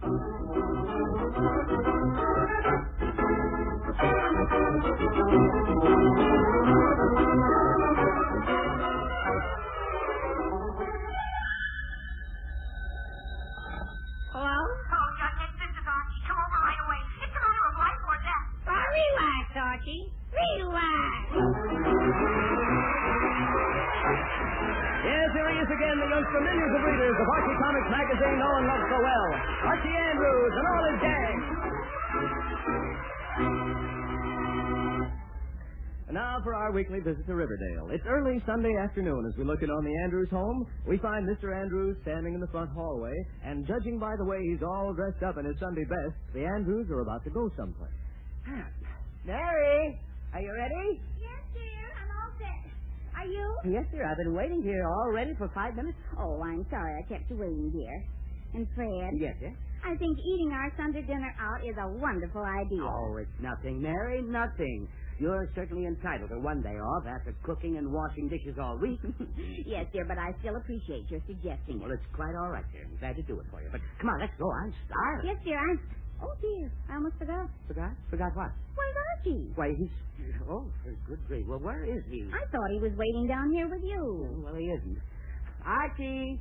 Hello? Oh, Jughead, this is Archie. Come over right away. It's a matter of life or death. Relax, Archie. Relax. Yes, here he is again, amongst the millions of readers of Archie Comics magazine no one loves so well. Archie Andrews and all his gang. And now for our weekly visit to Riverdale. It's early Sunday afternoon as we look in on the Andrews home. We find Mr. Andrews standing in the front hallway, and judging by the way he's all dressed up in his Sunday best, the Andrews are about to go someplace. Mary, are you ready? Yes, dear. I'm all set. Are you? Yes, sir. I've been waiting here already for 5 minutes. Oh, I'm sorry I kept you waiting, dear. And Fred, Yes, sir. I think eating our Sunday dinner out is a wonderful idea. Oh, it's nothing, Mary, nothing. You're certainly entitled to one day off after cooking and washing dishes all week. Yes, dear, but I still appreciate your suggesting Well, it. it's quite all right, dear. I'm glad to do it for you. But come on, let's go. I'm starving. Yes, dear, Oh, dear, I almost forgot. Forgot? Forgot what? Where's Archie? Why, he's... Oh, good grief. Well, where is he? I thought he was waiting down here with you. Well, he isn't. Archie!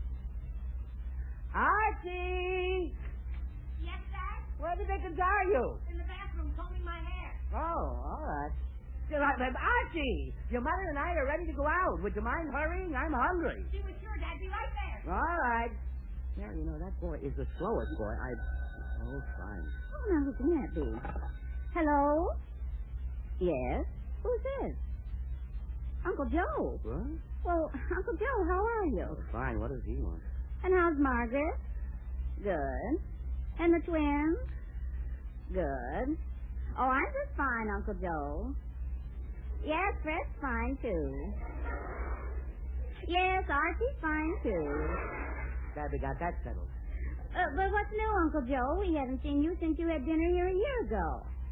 Archie! Yes, Dad? Where the dickens are you? In the bathroom combing my hair. Oh, all right. Archie, your mother and I are ready to go out. Would you mind hurrying? I'm hungry. She was sure, Dad. Be right there. All right. Mary, you know, that boy is the slowest boy Oh, fine. Oh, now, who can that be? Hello? Yes? Who's this? Uncle Joe. What? Well, Uncle Joe, how are you? Oh, fine. What does he want? And how's Margaret? Good. And the twins? Good. Oh, I'm just fine, Uncle Joe. Yes, Fred's fine, too. Yes, Archie's fine, too. Glad we got that settled. But what's new, Uncle Joe? We haven't seen you since you had dinner here a year ago.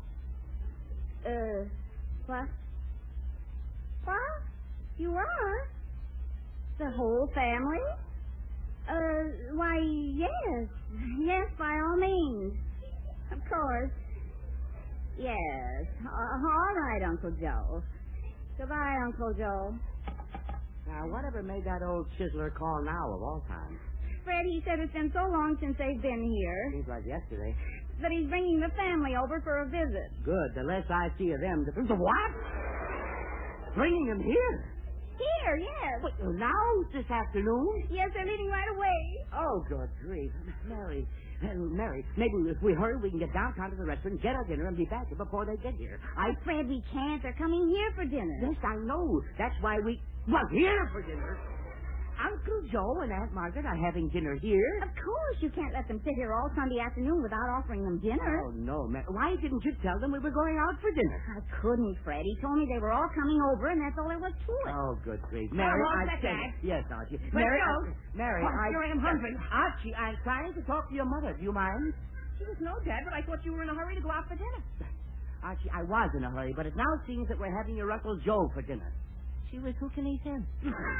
What? What? You are? The whole family? Why, yes. Yes, by all means. Of course. Yes. All right, Uncle Joe. Goodbye, Uncle Joe. Now, whatever made that old chiseler call now of all time? Fred, he said it's been so long since they've been here Seems like yesterday. that he's bringing the family over for a visit. Good. The less I see of them, the what? Bringing them here? Here, yes. What, now? This afternoon? Yes, they're leaving right away. Oh, good grief. Mary, maybe if we hurry, we can get downtown to the restaurant, get our dinner, and be back here before they get here. Fred, we can't. They're coming here for dinner. Yes, I know. That's why we... Well, here for dinner. Uncle Joe and Aunt Margaret are having dinner here. Of course, you can't let them sit here all Sunday afternoon without offering them dinner. Oh, no, Mary. Why didn't you tell them we were going out for dinner? I couldn't, Fred. He told me they were all coming over, and that's all there was to it. Oh, good grief. Mary, what's I that, said... Dad? Yes, Archie. Let's Mary, go. Mary, Here I am hungry. Archie, I'm trying to talk to your mother. Do you mind? She was no, Dad, but I thought you were in a hurry to go out for dinner. Archie, I was in a hurry, but it now seems that we're having your Uncle Joe for dinner. She was who can eat him?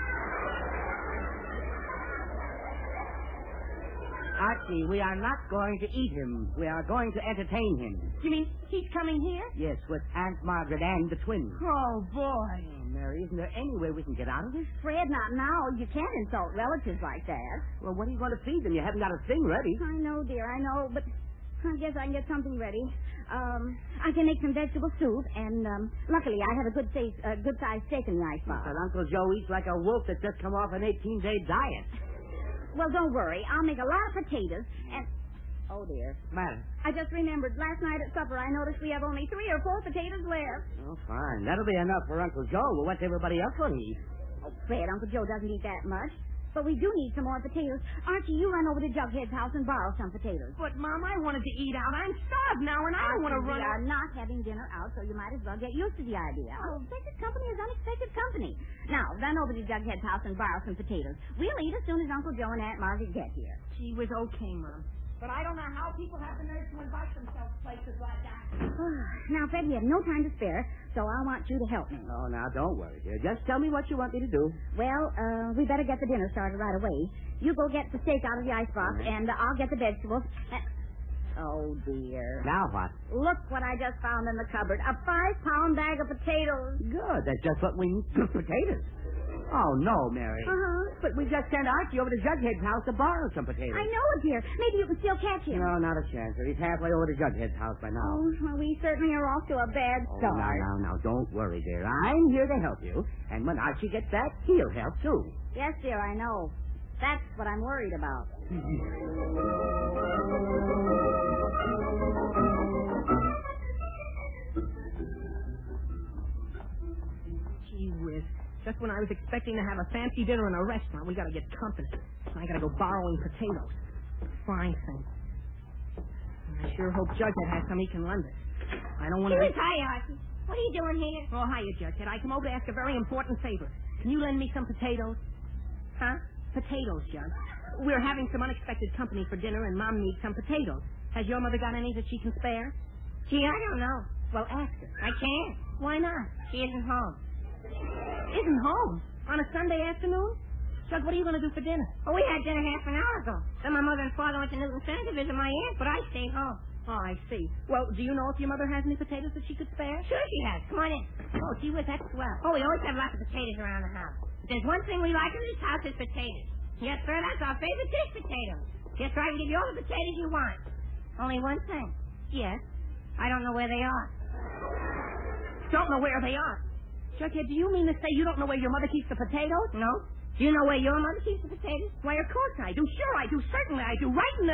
Archie, we are not going to eat him. We are going to entertain him. You mean he's coming here? Yes, with Aunt Margaret and the twins. Oh, boy. Oh, Mary, isn't there any way we can get out of this? Fred, not now. You can't insult relatives like that. Well, what are you going to feed them? You haven't got a thing ready. I know, dear, I know, but I guess I can get something ready. I can make some vegetable soup, and luckily I have a good-sized steak in the icebox. But Uncle Joe eats like a wolf that's just come off an 18-day diet. Well, don't worry. I'll make a lot of potatoes, and... Oh, dear. Matter. I just remembered. Last night at supper, I noticed we have only 3 or 4 potatoes left. Oh, fine. That'll be enough for Uncle Joe. Well, what's everybody else going to eat? Oh, Fred, Uncle Joe doesn't eat that much. But we do need some more potatoes. Archie, you run over to Jughead's house and borrow some potatoes. But, Mom, I wanted to eat out. I'm starved now, and I don't want to run We out. are not having dinner out, so you might as well get used to the idea. Oh, visit company is unexpected company. Now, run over to Jughead's house and borrow some potatoes. We'll eat as soon as Uncle Joe and Aunt Margaret get here. She was okay, Mom. But I don't know how people have the nerve to invite themselves places like that. Now, Fred, we have no time to spare, so I want you to help me. Oh, now, don't worry, dear. Just tell me what you want me to do. Well, we better get the dinner started right away. You go get the steak out of the icebox, and I'll get the vegetables. Oh, dear. Now what? Look what I just found in the cupboard. A 5-pound bag of potatoes. Good. That's just what we need. Potatoes. Oh, no, Mary. Uh-huh. But we just sent Archie over to Jughead's house to borrow some potatoes. I know it, dear. Maybe you can still catch him. No, not a chance. He's halfway over to Jughead's house by now. Oh, well, we certainly are off to a bad start. Now, don't worry, dear. I'm here to help you. And when Archie gets back, he'll help, too. Yes, dear, I know. That's what I'm worried about. Gee whiz. Just when I was expecting to have a fancy dinner in a restaurant, we gotta get company. I gotta go borrowing potatoes. Fine thing. I sure hope Jughead has some he can lend us. I don't want to... Hi, Archie. What are you doing here? Oh, hiya, Jughead. I come over to ask a very important favor. Can you lend me some potatoes? Huh? Potatoes, Jug. We're having some unexpected company for dinner, and Mom needs some potatoes. Has your mother got any that she can spare? Gee, I don't know. Well, ask her. I can't. Why not? She isn't home. Isn't home? On a Sunday afternoon? Jug, what are you going to do for dinner? Well, we had dinner half an hour ago. Then my mother and father went to Newton Center to visit my aunt, but I stayed home. Oh, I see. Well, do you know if your mother has any potatoes that she could spare? Sure she has. Come on in. Oh, gee whiz, that's swell. Oh, we always have lots of potatoes around the house. If there's one thing we like in this house, it's potatoes. Yes, sir, that's our favorite dish, potatoes. Yes, sir, I can give you all the potatoes you want. Only one thing. Yes? I don't know where they are. Don't know where they are. Jughead, do you mean to say you don't know where your mother keeps the potatoes? No? Do you know where your mother keeps the potatoes? Why, of course I do. Sure I do. Certainly I do. Right in the...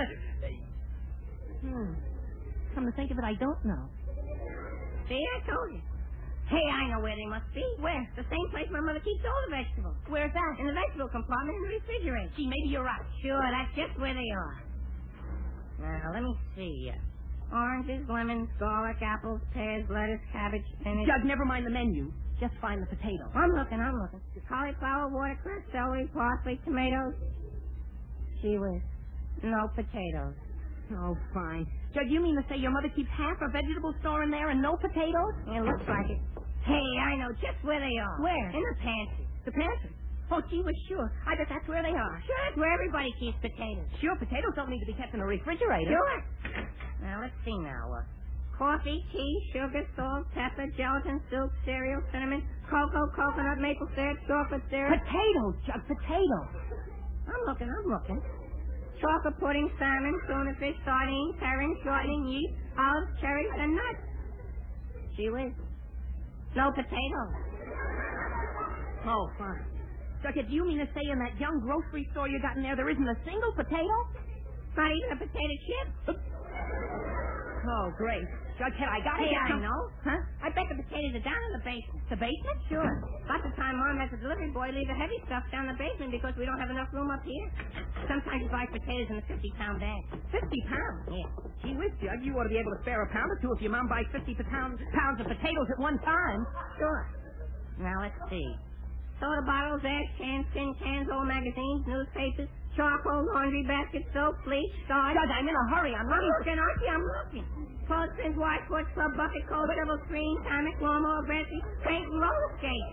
Come to think of it, I don't know. See, I told you. Hey, I know where they must be. Where? The same place my mother keeps all the vegetables. Where's that? In the vegetable compartment in the refrigerator. Gee, maybe you're right. Sure, that's just where they are. Now, let me see. Oranges, lemons, garlic, apples, pears, lettuce, cabbage, spinach. Jug, never mind the menu. Just find the potatoes. I'm looking. Cauliflower, watercress, celery, parsley, tomatoes. Gee whiz. No potatoes. Oh, fine. Jug, you mean to say your mother keeps half a vegetable store in there and no potatoes? It looks like it. Hey, I know just where they are. Where? In the pantry. The pantry? Oh, gee whiz, sure. I bet that's where they are. Sure, that's where everybody keeps potatoes. Sure, potatoes don't need to be kept in a refrigerator. Sure. Now, let's see now. Coffee, tea, sugar, salt, pepper, gelatin, soup, cereal, cinnamon, cocoa, coconut, maple syrup, chocolate syrup. Potatoes, Jug, potatoes. I'm looking. Chocolate pudding, salmon, tuna fish, sardines, herring, shortening, yeast, olives, cherries, and nuts. Gee whiz. No potatoes. Oh, fine. Jughead, do you mean to say in that young grocery store you got in there isn't a single potato? Not even a potato chip. Oh, great. Jughead, I gotta Hey, get I some... know. Huh? I bet the potatoes are down in the basement. The basement? Sure. Lots of time Mom has the delivery boy leave the heavy stuff down the basement because we don't have enough room up here. Sometimes we buy potatoes in a 50-pound bag. 50 pounds? Yeah. Gee whiz, Jug, you ought to be able to spare a pound or two if your mom buys 50 pounds of potatoes at one time. Sure. Now, let's see. Soda bottles, ash cans, tin cans, old magazines, newspapers, charcoal, laundry basket, soap, bleach, starch. Jug, I'm in a hurry. I'm looking for... Archie, I'm looking. Clothespins, washboards, club bucket, cold shovel, screen, hammock, lawnmower, branches, paint, and roller skates.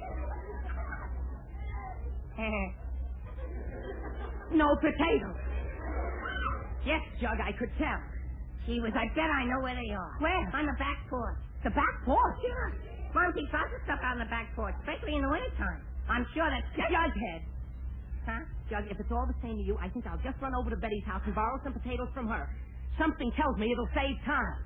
No potatoes. Yes, Jug, I could tell. Gee whiz, I bet I know where they are. Where? On the back porch. The back porch? Sure. Mom keeps lots of stuff out on the back porch, especially in the wintertime. I'm sure that's just... Jughead. Huh? Jug, if it's all the same to you, I think I'll just run over to Betty's house and borrow some potatoes from her. Something tells me it'll save time.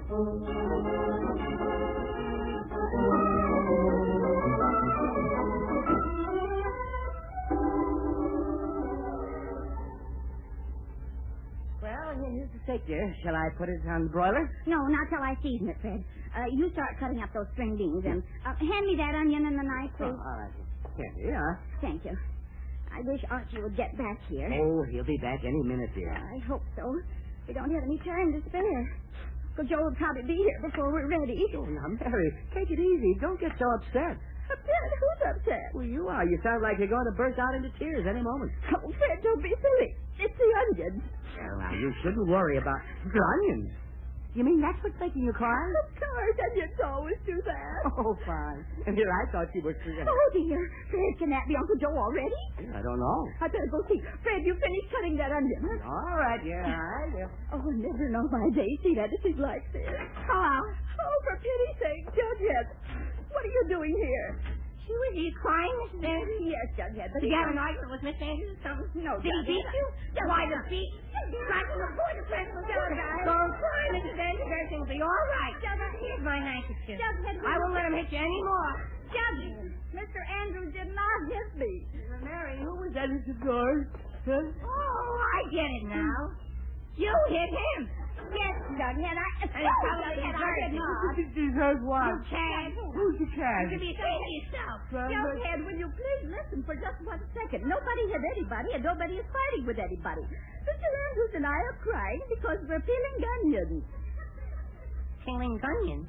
Well, here's the steak, dear. Shall I put it on the broiler? No, not till I season it, Fred. You start cutting up those string beans and hand me that onion and the knife, please. Oh, all right. Here, Thank you. I wish Archie would get back here. Oh, he'll be back any minute, dear. I hope so. We don't have any time to spare. Uncle Joe will probably be here before we're ready. Oh, now, Mary, take it easy. Don't get so upset. Upset? Who's upset? Well, you are. You sound like you're going to burst out into tears any moment. Oh, Fred, don't be silly. It's the onion. Well, now, you shouldn't worry about onions. You mean that's what's making you cry? Of course, and you always do that. Oh, fine. And here I thought you were... Oh, dear. Fred, can that be Uncle Joe already? I don't know. I better go see. Fred, you finished cutting that onion, huh? All right, yeah, I will. Oh, I never know my day seen anything like this. Hello. Oh, for pity's sake, Jughead. What are you doing here? She was you crying, Mrs. Andrews? Yes, Jughead, but Did you have an argument with Miss Andrews or something? No, Did he Jughead. beat you? Jughead. Why, the beat? Striking the boy to press the Jughead. Don't cry, Mrs. Andrews. Everything will be all right. Jughead. Here's my handkerchief. Jughead, I won't let him hit you anymore. Jughead. Mr. Andrews did not hit me. Mary, who was that at the door? Huh? Oh, I get it now. You hit him. Yes, Jughead, I... And it's probably Jughead, I did not. Deserve what? You cad. Who's the cat? You should be ashamed of yourself. Jughead, will you please listen for just 1 second? Nobody hit anybody, and nobody is fighting with anybody. Mr. Andrews and I are crying because we're peeling onions. Peeling onions?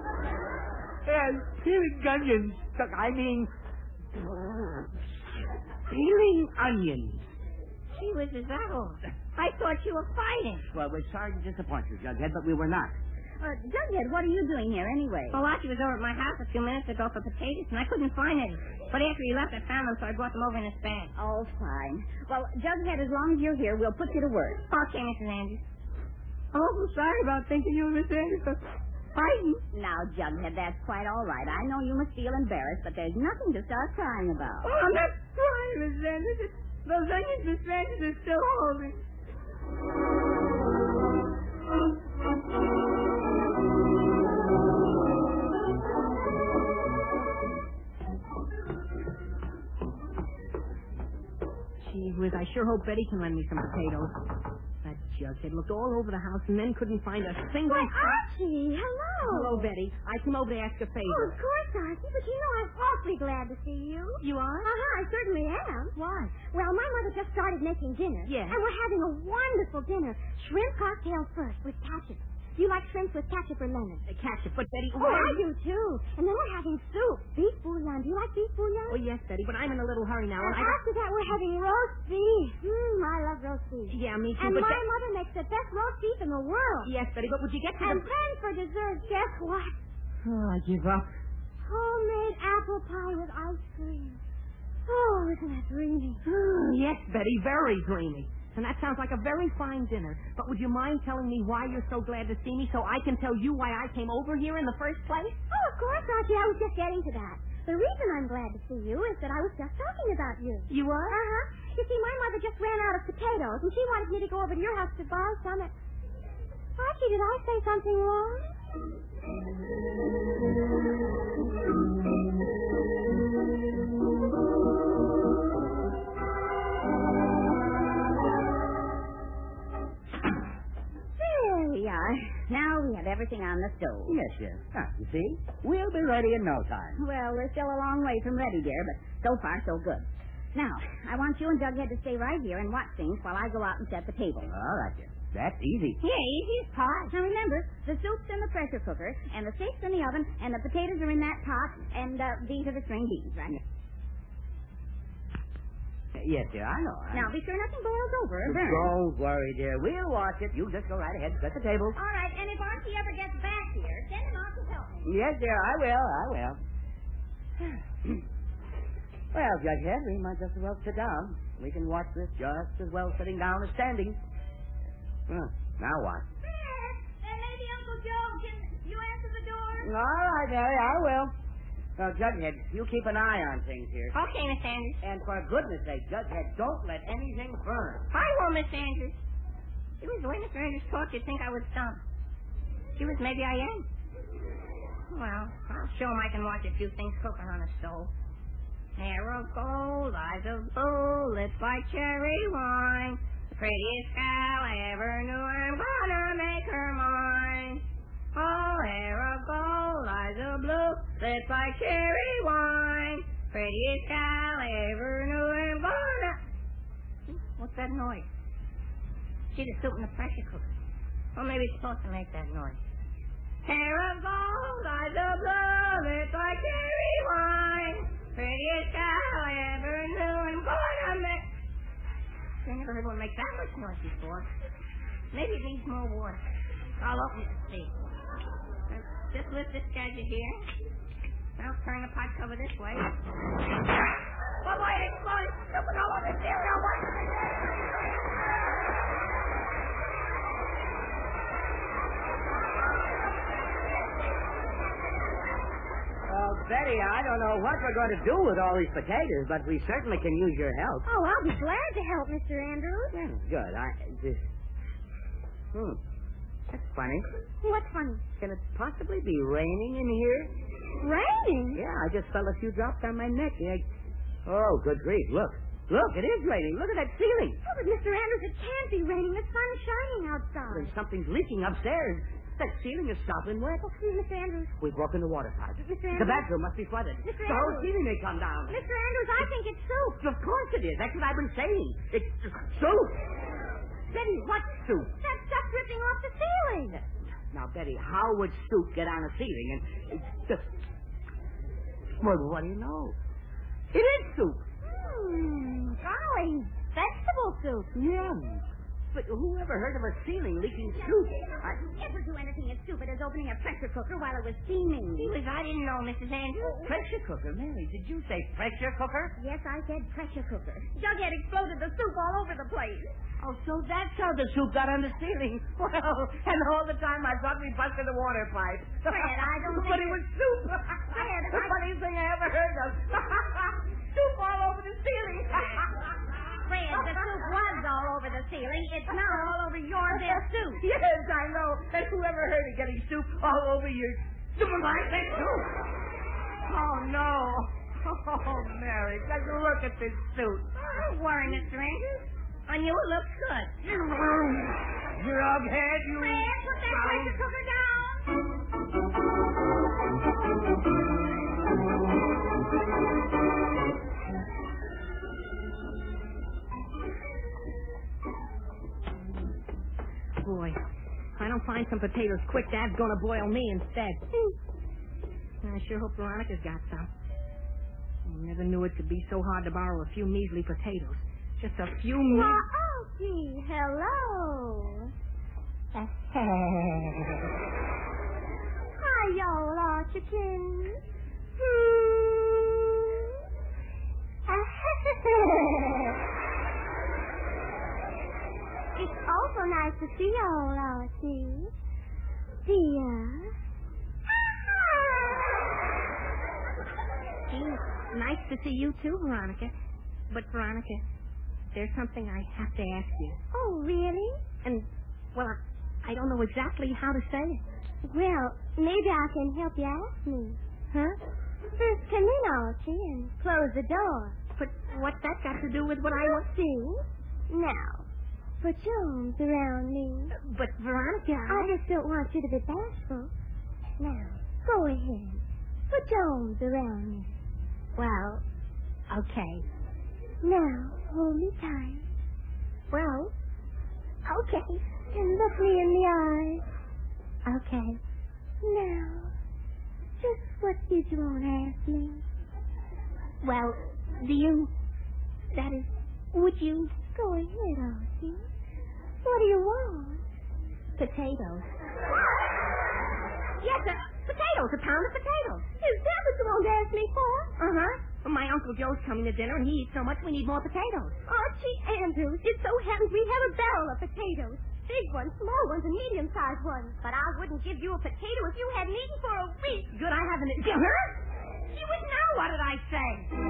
Peeling onions. I mean... peeling onions. Gee whiz, is that all? I thought you were fighting. Well, we're sorry to disappoint you, Jughead, but we were not. Jughead, what are you doing here anyway? Well, Archie was over at my house a few minutes ago for potatoes, and I couldn't find any. But after he left, I found them, so I brought them over in his bag. Oh, fine. Well, Jughead, as long as you're here, we'll put you to work. Okay, Mrs. Andrews. I'm awful sorry about thinking you were Miss Andrews for fighting. Now, Jughead, that's quite all right. I know you must feel embarrassed, but there's nothing to start crying about. Oh, I'm not crying, Mrs. Andrews. Those onions Miss Andrews are still holding. Gee whiz, I sure hope Betty can lend me some potatoes. That Jughead looked all over the house and then couldn't find a single... Why, Archie, hello. Hello, Betty. I came over to ask a Oh, favor. of course, Archie, but you know I'm awfully glad to see you. You are? I certainly am. Why? Well, my mother just started making dinner. Yes. And we're having a wonderful dinner. Shrimp cocktail first with ketchup. You like shrimp with ketchup or lemon? Ketchup, but Betty... Oh, I do, too. And then we're having soup. Beef bouillon. Do you like beef bouillon? Oh, yes, Betty, but I'm in a little hurry now. And And after that, we're having roast beef. I love roast beef. Yeah, me too, And but... my mother makes the best roast beef in the world. Yes, Betty, but would you get to And the... then for dessert, guess what? Oh, I give up. Homemade apple pie with ice cream. Oh, isn't that dreamy? Yes, Betty, very dreamy. And that sounds like a very fine dinner. But would you mind telling me why you're so glad to see me so I can tell you why I came over here in the first place? Oh, of course, Archie. I was just getting to that. The reason I'm glad to see you is that I was just talking about you. You were? Uh-huh. You see, my mother just ran out of potatoes, and she wanted me to go over to your house to borrow some. Archie, did I say something wrong? There we are. Now we have everything on the stove. Yes. Ah, you see? We'll be ready in no time. Well, we're still a long way from ready, dear, but so far so good. Now, I want you and Jughead to stay right here and watch things while I go out and set the table. All right, dear. That's easy. Yeah, easy as pie. Now remember, the soup's in the pressure cooker, and the steak's in the oven, and the potatoes are in that pot, and these are the string beans, right? Yes, dear, I know. Now, be sure nothing boils over or burns. Don't worry, dear. We'll watch it. You just go right ahead and set the table. All right, and if Archie ever gets back here, send him out to help me. Yes, dear, I will. Well, Jughead, we might just as well sit down. We can watch this just as well sitting down as standing. Now what? Maybe Uncle Joe, can you answer the door? All right, Mary, I will. Now, Jughead, you keep an eye on things here. Okay, Miss Andrews. And for goodness sake, Jughead, don't let anything burn. I won't, Miss Andrews. It was the way Mr. Andrews talked, you'd think I was dumb. She was, maybe I am. Well, I'll show him I can watch a few things cooking on a stove. Hair of gold, eyes of blue, lips like cherry wine. The prettiest gal I ever knew, I'm gonna make her mine. Oh, hair of gold, eyes of blue, lips like cherry wine. Prettiest gal I ever knew, I'm gonna... What's that noise? See the soup in the pressure cooker. Well, maybe it's supposed to make that noise. Hair of gold, eyes of blue, lips like cherry wine. Prettiest gal I ever knew, I'm gonna make... I never heard one make that much noise before. Maybe it needs more water. I'll open it and see. Just lift this gadget here. I'll turn the pot cover this way. Oh, boy, it exploded. Stupid all over the cereal. What? Betty, I don't know what we're going to do with all these potatoes, but we certainly can use your help. Oh, I'll be glad to help, Mr. Andrews. Yeah, good. That's funny. What's funny? Can it possibly be raining in here? Raining? Yeah, I just felt a few drops on my neck. Oh, good grief. Look, it is raining. Look at that ceiling. Oh, but Mr. Andrews, it can't be raining. The sun's shining outside. Then something's leaking upstairs. That ceiling is stopping wet. Oh, Mr. Andrews. We've broken the water pipe. Mr. The Andrews. bathroom must be flooded. Mr. The whole Andrews. ceiling may come down. Mr. Andrews, I think it's soup. Of course it is. That's what I've been saying. It's soup. Betty, what soup? That stuff dripping off the ceiling. Now, Betty, how would soup get on a ceiling? And it's just... Well, what do you know? It is soup. Golly, vegetable soup. Yeah. But who ever heard of a ceiling leaking soup? Never do anything as stupid as opening a pressure cooker while it was steaming. I didn't know, Mrs. Andrews. Pressure cooker? Mary, did you say pressure cooker? Yes, I said pressure cooker. Jughead exploded the soup all over the place. Oh, so that's how the soup got on the ceiling. Well, and all the time I thought we busted the water pipe. Fred, I don't But think it was soup. Fred, The funniest thing I ever heard of. Soup all over the ceiling. Fred, the soup was all over the ceiling. It's now all over your bed soup. Yes, I know. And whoever heard of getting soup all over your... like that soup? Oh, no. Oh, Mary, just look at this suit. Don't worry, Mr. Andrews. On you, it looks good. Jughead, you... Fred, put that pressure cooker down. Boy, if I don't find some potatoes quick, Dad's gonna boil me instead. I sure hope Veronica's got some. I never knew it could be so hard to borrow a few measly potatoes. Just a few Why, Algie, hello. Hi, y'all, Archie. It's awful nice to see y'all, Archie. Dear. Gee, nice to see you too, Veronica. But, Veronica, there's something I have to ask you. Oh, really? And, well, I don't know exactly how to say it. Well, maybe I can help you ask me. Huh? First, come in, Archie, and close the door. But what's that got to do with what I want? See? Now, put your arms around me. But, Veronica, I just don't want you to be bashful. Now, go ahead. Put your arms around me. Well, okay. Now, hold me tight. Well, Okay. And look me in the eye. okay. Now, just what did you want to ask me? Well, would you... Go ahead, Archie. What do you want? Potatoes. Yes, potatoes, a pound of potatoes. Is that what you want to ask me for? Uh-huh. Well, my Uncle Joe's coming to dinner, and he eats so much we need more potatoes. Archie Andrews, it so happens we have a barrel of potatoes. Big ones, small ones, and medium-sized ones. But I wouldn't give you a potato if you hadn't eaten for a week. Good, I haven't... Huh? You wouldn't know. What did I say?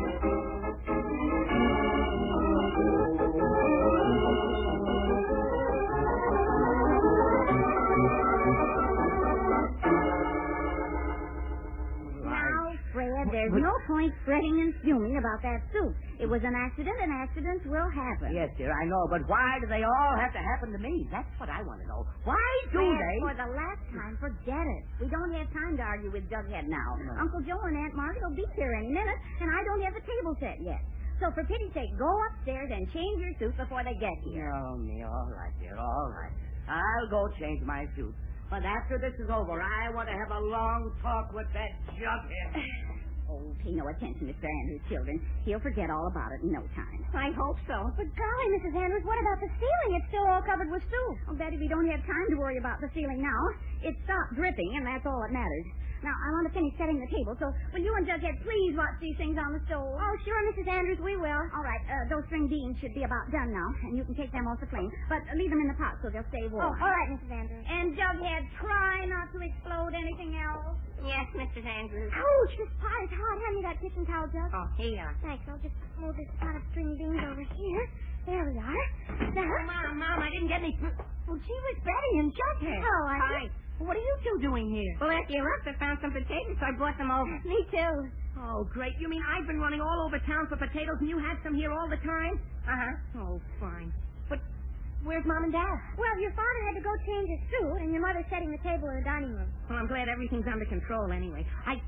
Fred, there's no point fretting and fuming about that soup. It was an accident, and accidents will happen. Yes, dear, I know, but why do they all have to happen to me? That's what I want to know. Why do Fred, they? for the last time, forget it. We don't have time to argue with Jughead now. No. Uncle Joe and Aunt Margaret will be here any minute, and I don't have the table set yet. So for pity's sake, go upstairs and change your suit before they get here. Oh, me, all right, dear, all right. I'll go change my suit. But after this is over, I want to have a long talk with that Jughead. Oh, pay no attention, Mr. Andrews, children. He'll forget all about it in no time. I hope so. But golly, Mrs. Andrews, what about the ceiling? It's still all covered with soup. I'll bet if you don't have time to worry about the ceiling now. It stopped dripping, and that's all that matters. Now, I want to finish setting the table, so will you and Jughead please watch these things on the stove? Oh, sure, Mrs. Andrews, we will. All right, those string beans should be about done now, and you can take them off the flame. But leave them in the pot so they'll stay warm. Oh, all right, Mrs. Andrews. And Jughead, try not to explode anything else. Yes, Mrs. Andrews. Ouch, this pot is hot. Hand me that kitchen towel, Jug. Oh, here. Thanks. I'll just move this pot of string beans over here. There we are. There. Mom, I didn't get any... Oh, gee whiz, Betty and Jughead. Oh, I Hi. What are you two doing here? Well, after you left, I found some potatoes, so I brought them over. Me too. Oh, great. You mean I've been running all over town for potatoes and you had some here all the time? Uh-huh. Oh, fine. But where's Mom and Dad? Well, your father had to go change his suit, and your mother's setting the table in the dining room. Well, I'm glad everything's under control anyway.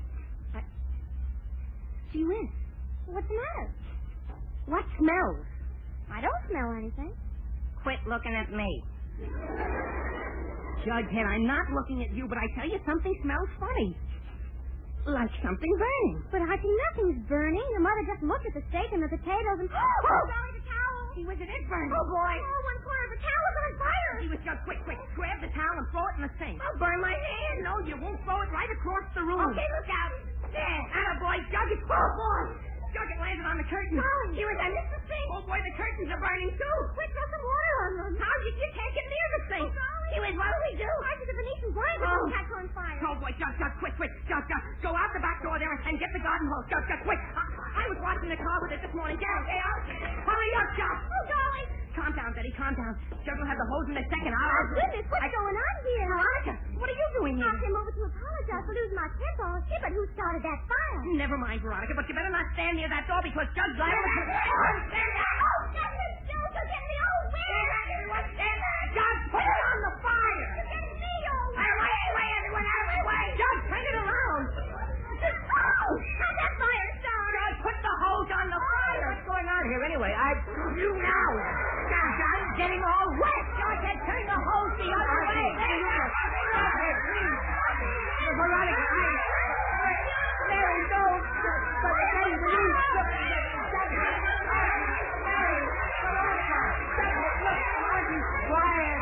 Gee whiz. What's the matter? What smells? I don't smell anything. Quit looking at me. Jughead, I'm not looking at you, but I tell you, something smells funny. Like something burning. But Archie, nothing's burning. Your mother just looked at the steak and the potatoes and... Oh, golly, the towel! Gee whiz, it is burning. Oh, boy. Oh, one corner of the towel is on fire. Gee whiz, Jug, quick. Grab the towel and throw it in the sink. I'll burn my hand. No, you won't throw it right across the room. Okay, look out. There. Attaboy, Jug. Oh, boy. Jug, it landed on the curtain. Golly. She was under the sink. Oh, boy, the curtains are burning, too. Quick, throw some water on them. How? You can't get near the sink. She was, what do we do? Archie, the Venetian blinds are catch on fire. Oh, boy, Jug, quick. Jug, go out the back door there and get the garden hose. Jug, quick. I was washing the car with it this morning. Get out there. Hurry up, Jug. Oh, golly. Calm down, Betty, calm down. Jug will have the hose in a second. Oh, goodness, what's going on here? Veronica, what are you doing here? I came over to apologize for losing my temper. See, but who started that fire? Never mind, Veronica, but you better not stand near that door because Jug's liable to... Oh, goodness, Joe, you're getting me. Oh, where? Jug, put it on the fire. You're getting me, oh. Out of my way, everyone, out of my way. Jug, turn it around. Oh, how'd that fire start? Jug, put the hose on the fire. What's going on here anyway? You now. I'm getting all wet. Jughead, turn the hose the other way. Veronica, Mary, no. Mary, please. Quiet.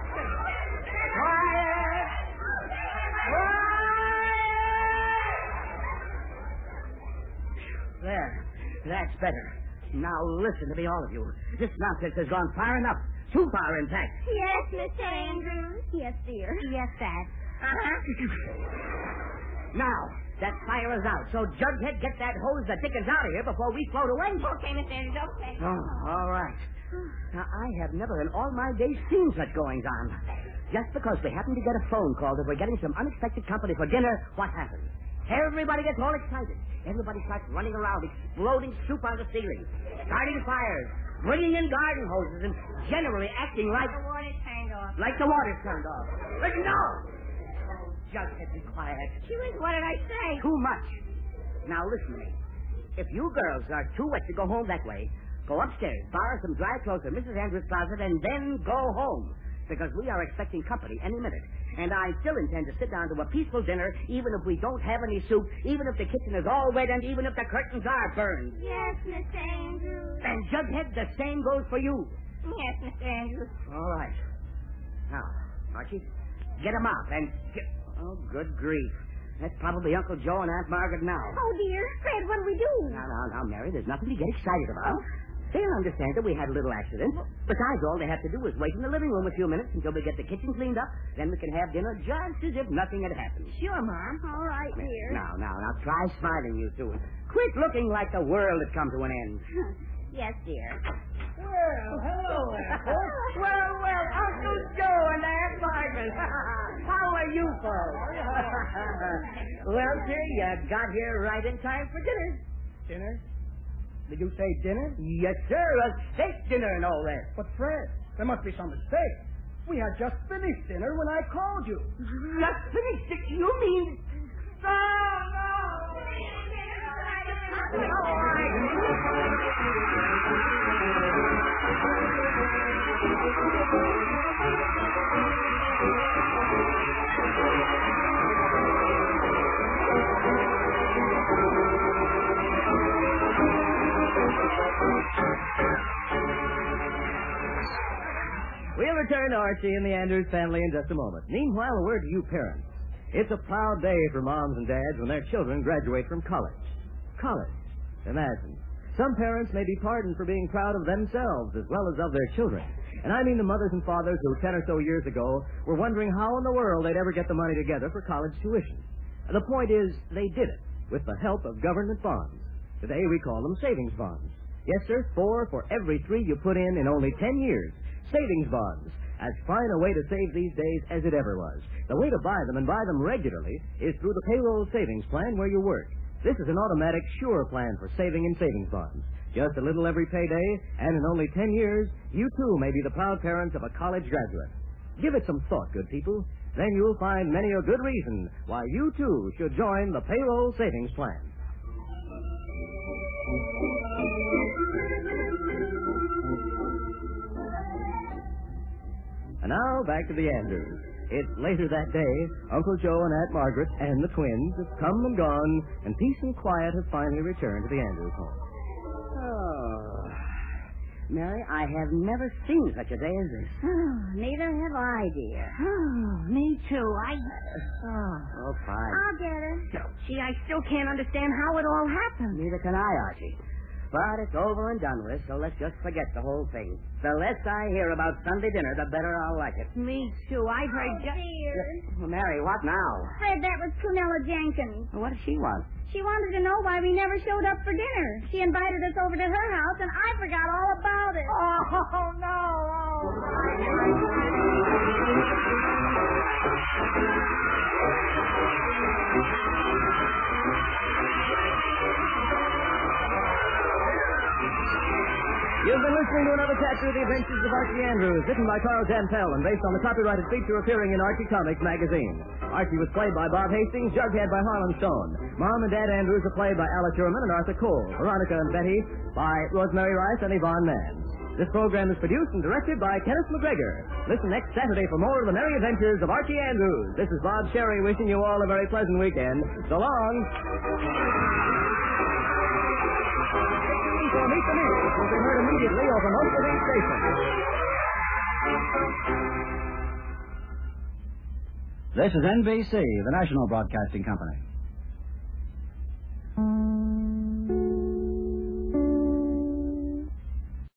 There. That's better. Now listen to me, all of you. This nonsense has gone far enough. Too far, in fact. Yes, Mr. Andrews. Yes, dear. Yes, Dad. Now, that fire is out, so Jughead, get that hose the dickens out of here before we float away. Okay, Miss Andrews, okay. Oh, all right. Now, I have never in all my days seen such goings-on. Just because we happen to get a phone call that we're getting some unexpected company for dinner, what happens? Everybody gets all excited. Everybody starts running around, exploding soup on the ceiling, starting fires, bringing in garden hoses, and generally acting like... The water's turned off. Like the water's turned off. But no! Oh, Jughead, be quiet. She was, what did I say? Too much. Now, listen to me. If you girls are too wet to go home that way, go upstairs, borrow some dry clothes from Mrs. Andrews' closet, and then go home. Because we are expecting company any minute. And I still intend to sit down to a peaceful dinner, even if we don't have any soup, even if the kitchen is all wet, and even if the curtains are burned. Yes, Mr. Andrews. And Jughead, the same goes for you. Yes, Mr. Andrews. All right. Now, Archie, get 'em out and get... Oh, good grief. That's probably Uncle Joe and Aunt Margaret now. Oh, dear. Fred, what do we do? Now, Mary, there's nothing to get excited about. They'll understand that we had a little accident. Besides, all they have to do is wait in the living room a few minutes until we get the kitchen cleaned up. Then we can have dinner just as if nothing had happened. Sure, Mom. All right, dear. Now, try smiling, you two. Quit looking like the world had come to an end. Yes, dear. Well, hello there, folks. Well, Uncle Joe and Aunt Margaret. How are you folks? Well, sir, you got here right in time for dinner. Dinner? Did you say dinner? Yes, sir, a steak dinner, no less. But, Fred, there must be some mistake. We had just finished dinner when I called you. Just finished it? You mean... Oh, Archie and the Andrews family in just a moment. Meanwhile, a word to you parents. It's a proud day for moms and dads when their children graduate from college. College. Imagine. Some parents may be pardoned for being proud of themselves as well as of their children. And I mean the mothers and fathers who 10 or so years ago were wondering how in the world they'd ever get the money together for college tuition. The point is, they did it with the help of government bonds. Today we call them savings bonds. Yes, sir, 4 for every 3 you put in only 10 years. Savings bonds. As fine a way to save these days as it ever was. The way to buy them and buy them regularly is through the payroll savings plan where you work. This is an automatic, sure plan for saving in savings bonds. Just a little every payday, and in only 10 years, you too may be the proud parents of a college graduate. Give it some thought, good people. Then you'll find many a good reason why you too should join the payroll savings plan. And now, back to the Andrews. It's later that day. Uncle Joe and Aunt Margaret and the twins have come and gone, and peace and quiet have finally returned to the Andrews home. Oh, Mary, I have never seen such a day as this. Oh, neither have I, dear. Oh, me too. Oh, fine. I'll get her. Gee, I still can't understand how it all happened. Neither can I, Archie. But it's over and done with, so let's just forget the whole thing. The less I hear about Sunday dinner, the better I'll like it. Me too. I've heard Oh, dear. Well, Mary, what now? Fred, that was Prunella Jenkins. What does she want? She wanted to know why we never showed up for dinner. She invited us over to her house, and I forgot all about it. Oh, no. You've been listening to another chapter of The Adventures of Archie Andrews, written by Carl Jantel and based on the copyrighted feature appearing in Archie Comics magazine. Archie was played by Bob Hastings, Jughead by Harlan Stone. Mom and Dad Andrews are played by Alice Sherman and Arthur Cole. Veronica and Betty by Rosemary Rice and Yvonne Mann. This program is produced and directed by Kenneth McGregor. Listen next Saturday for more of the merry adventures of Archie Andrews. This is Bob Sherry wishing you all a very pleasant weekend. So long. For Meet the News will be heard immediately over most of these stations. This is NBC, the national broadcasting company.